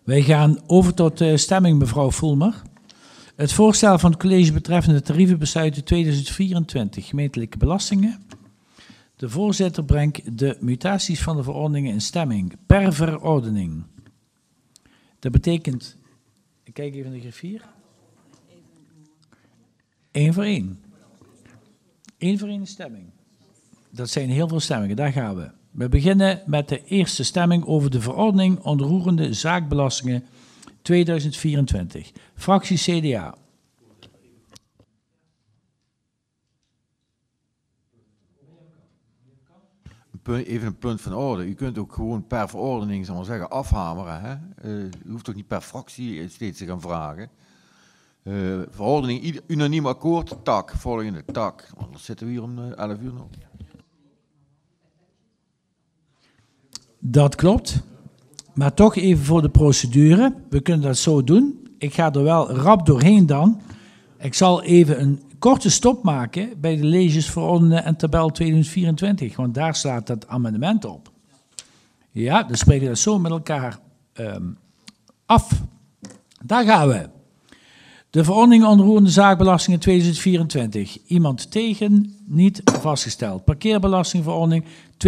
Wij gaan over tot stemming, mevrouw Voelmer. Het voorstel van het college betreffende tarievenbesluiten 2024, gemeentelijke belastingen. De voorzitter brengt de mutaties van de verordeningen in stemming per verordening. Dat betekent, ik kijk even naar de griffier. 1 voor 1. 1 voor 1 stemming. Dat zijn heel veel stemmingen, daar gaan we. We beginnen met de eerste stemming over de verordening onroerende zaakbelastingen 2024. Fractie CDA. Even een punt van orde. U kunt ook gewoon per verordening, zal maar zeggen, afhameren. Hè? U hoeft ook niet per fractie steeds te gaan vragen. Verordening, unaniem akkoord, tak, volgende tak. Anders zitten we hier om 11 uur nog. Dat klopt. Maar toch even voor de procedure. We kunnen dat zo doen. Ik ga er wel rap doorheen dan. Ik zal even een korte stop maken bij de legesverordeningen en tabel 2024. Want daar staat dat amendement op. Ja, dan spreken we dat zo met elkaar af. Daar gaan we. De verordening onroerende zaakbelastingen 2024. Iemand tegen, niet vastgesteld. Parkeerbelastingverordening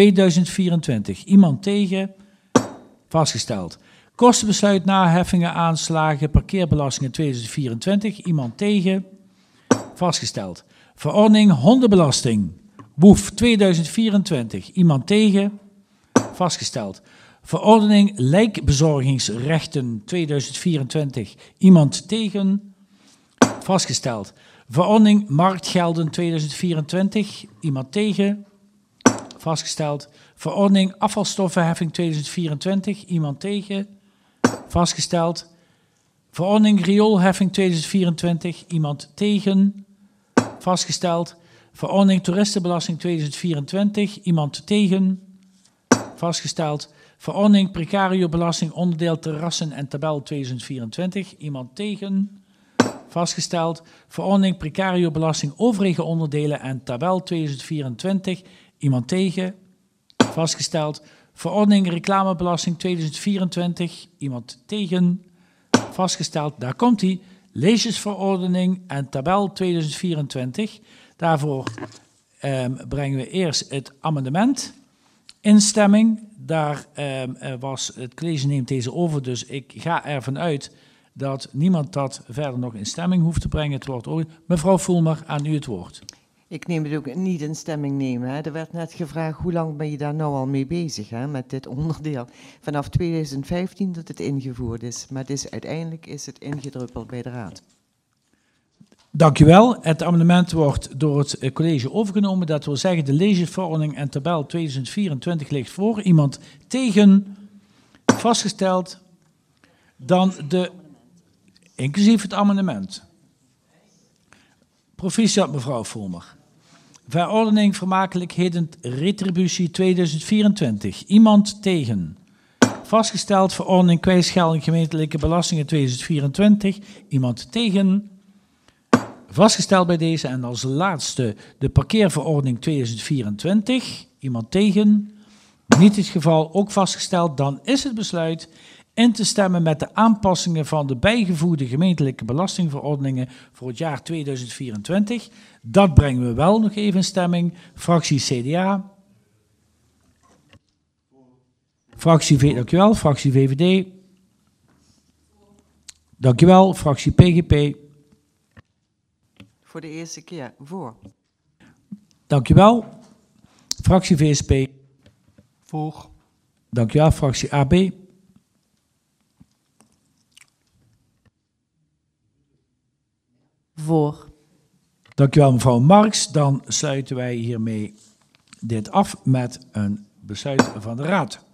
2024. Iemand tegen, vastgesteld. Kostenbesluit naheffingen, aanslagen, parkeerbelastingen 2024. Iemand tegen, vastgesteld. Verordening hondenbelasting, WOEF 2024. Iemand tegen, vastgesteld. Verordening lijkbezorgingsrechten 2024. Iemand tegen, vastgesteld. Verordening marktgelden 2024. Iemand tegen, vastgesteld. Verordening afvalstoffenheffing 2024. Iemand tegen, vastgesteld. Verordening rioolheffing 2024. Iemand tegen, vastgesteld. Verordening toeristenbelasting 2024. Iemand tegen, vastgesteld. Verordening precariobelasting onderdeel terrassen en tabel 2024. Iemand tegen, vastgesteld. Verordening precariobelasting overige onderdelen en tabel 2024. Iemand tegen, vastgesteld. Verordening reclamebelasting 2024. Iemand tegen, vastgesteld. Daar komt hij. Leesjesverordening en tabel 2024. Daarvoor brengen we eerst het amendement in stemming. Daar het college neemt deze over, dus ik ga ervan uit dat niemand dat verder nog in stemming hoeft te brengen. Het wordt ooit. Mevrouw Voelmer, aan u het woord. Ik neem het ook niet in stemming nemen. Hè. Er werd net gevraagd, hoe lang ben je daar nou al mee bezig, hè, met dit onderdeel? Vanaf 2015 dat het ingevoerd is, maar uiteindelijk is het ingedruppeld bij de Raad. Dank u wel. Het amendement wordt door het college overgenomen. Dat wil zeggen, de leesjesverordening en tabel 2024 ligt voor. Iemand tegen, vastgesteld. Dan inclusief het amendement. Proficiat, mevrouw Voelmer. Verordening vermakelijkheden retributie 2024. Iemand tegen. Vastgesteld verordening kwijtschelding gemeentelijke belastingen 2024. Iemand tegen. Vastgesteld bij deze. En als laatste de parkeerverordening 2024. Iemand tegen. Niet het geval, ook vastgesteld. Dan is het besluit in te stemmen met de aanpassingen van de bijgevoegde gemeentelijke belastingverordeningen voor het jaar 2024. Dat brengen we wel nog even in stemming. Fractie CDA. Dank u wel. Fractie VVD. Dank u wel. Fractie PGP. Voor de eerste keer voor. Dank u wel. Fractie VSP. Voor. Dank u wel. Fractie AB. Voor. Dank u wel, mevrouw Marks. Dan sluiten wij hiermee dit af met een besluit van de Raad.